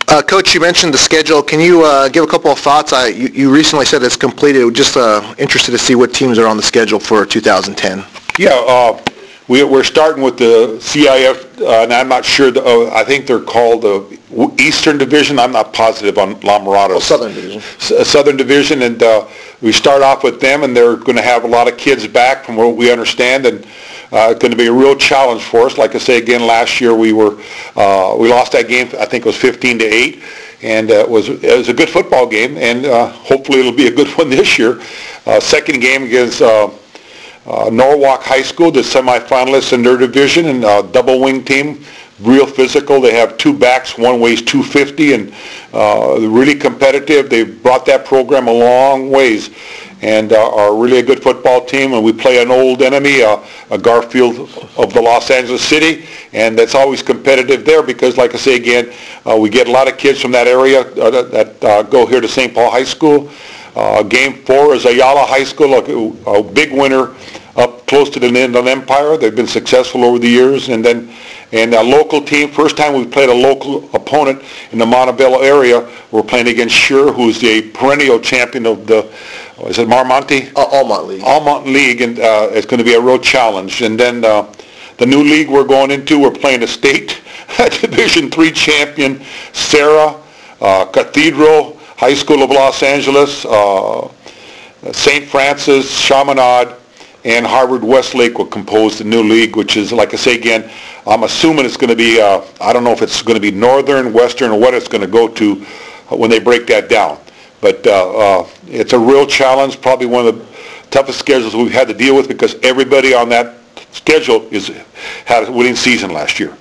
Coach, you mentioned the schedule. Can you give a couple of thoughts? You recently said it's completed. Just interested to see what teams are on the schedule for 2010. Yeah, we're starting with the CIF, and I'm not sure. I think they're called the Eastern Division. I'm not positive on La Mirada. Southern Division. Southern Division, and we start off with them, and they're going to have a lot of kids back from what we understand, and it's going to be a real challenge for us. Like I say again, last year we lost that game. I think it was 15-8, and it was a good football game, and hopefully it'll be a good one this year. Second game against Norwalk High School, the semifinalists in their division, and double wing team, real physical. They have two backs, one weighs 250, and they're really competitive. They've brought that program a long ways, and are really a good football team. And we play an old enemy, a Garfield of the Los Angeles City, and that's always competitive there because, like I say again, we get a lot of kids from that area that go here to St. Paul High School. Game 4 is Ayala High School, a big winner up close to the Inland Empire. They've been successful over the years. And a local team, first time we played a local opponent in the Montebello area, we're playing against Sure, who's the perennial champion of the, is it Marmonte? Almont League. Almont League, and it's going to be a real challenge. And then the new league we're going into, we're playing a state Division III champion, Sarah, Cathedral High School of Los Angeles, St. Francis, Chaminade, and Harvard Westlake will compose the new league, which is, like I say again, I'm assuming it's going to be, I don't know if it's going to be Northern, Western, or what it's going to go to when they break that down. But it's a real challenge, probably one of the toughest schedules we've had to deal with because everybody on that schedule had a winning season last year.